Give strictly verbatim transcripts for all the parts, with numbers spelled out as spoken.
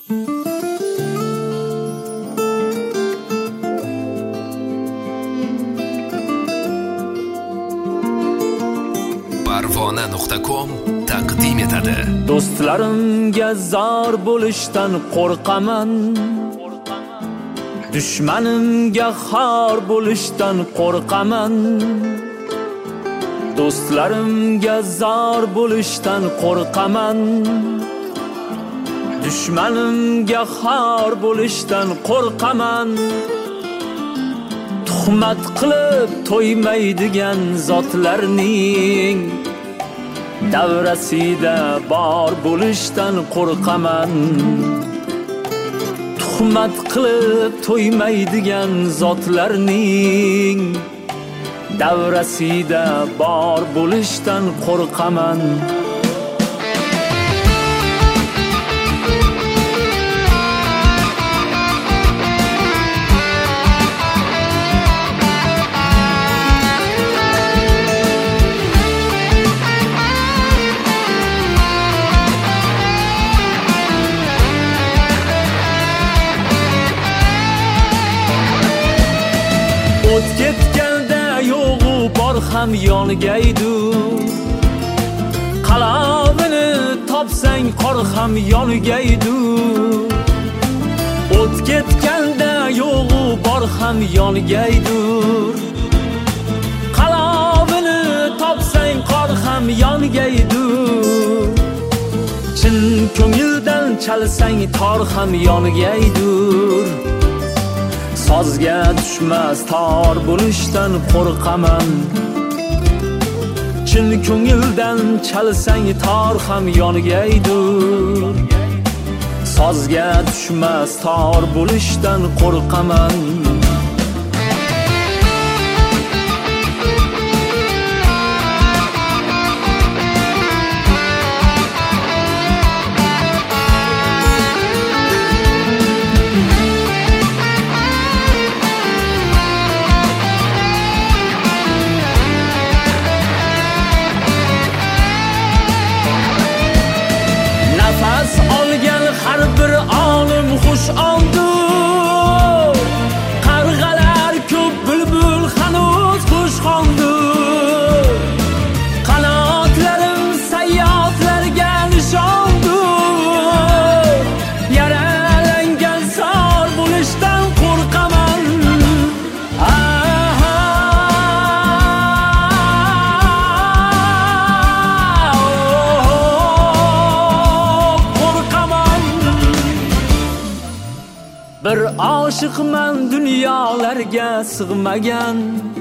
parvona nuqta com taqdim etadi. Do'stlarimga zor bo'lishdan qo'rqaman, dushmanimga xor bo'lishdan qo'rqaman. Do'stlarimga zor bo'lishdan qo'rqaman, dushmanimga xor bo'lishdan qo'rqaman. Tuhmat qilib to'ymaydigan zotlarning davrasida bor bo'lishdan qo'rqaman. Tuhmat qilib to'ymaydigan zotlarning davrasida bor bo'lishdan qo'rqaman. O't ketganda yo'g'u bor ham yongaydu, qalovini topsang qor ham yongaydu. O't ketganda yo'g'u bor ham yongaydu, qalovini topsang qor ham yongaydu. Chin ko'ngildan chalsang tor ham yongaydu. Sozga tushmas tor bo'lishdan qo'rqaman. Chin ko'ngildan chalsang tor ham yongaydu. Sozga tushmas tor bo'lishdan qo'rqaman. Nafas olgan har bir olim xush oldu. Qarg'alar ko'p, bulbul hanuz xush qoldi. Qanotlarim sayyodlarga nishondu. Yaralangan zor bo'lishdan qo'rqaman. Bir oshiqman dunyolarga sig'magan,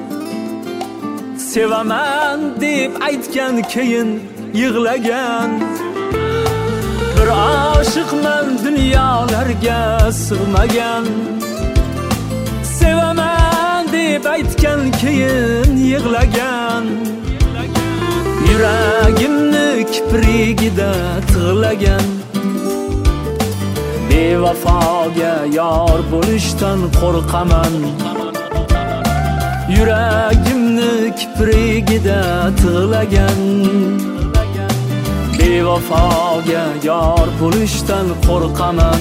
sevaman deb aytgan keyin yig'lagan. Bir oshiqman dunyolarga sig'magan, sevaman deb aytgan keyin yig'lagan. Yuragimni kiprigida tig'lagan, bevafoga yor bo'lishdan qo'rqaman. Yuragimni kiprigida tig'lagan, bevafoga yor bo'lishdan qo'rqaman.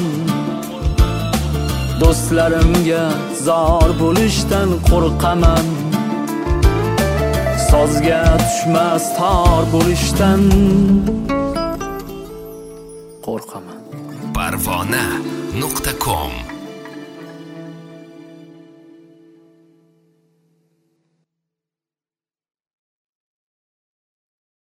Do'stlarimga zor bo'lishdan qo'rqaman. Sozga tushmas tor bo'lishdan qo'rqaman. parvona nuqta com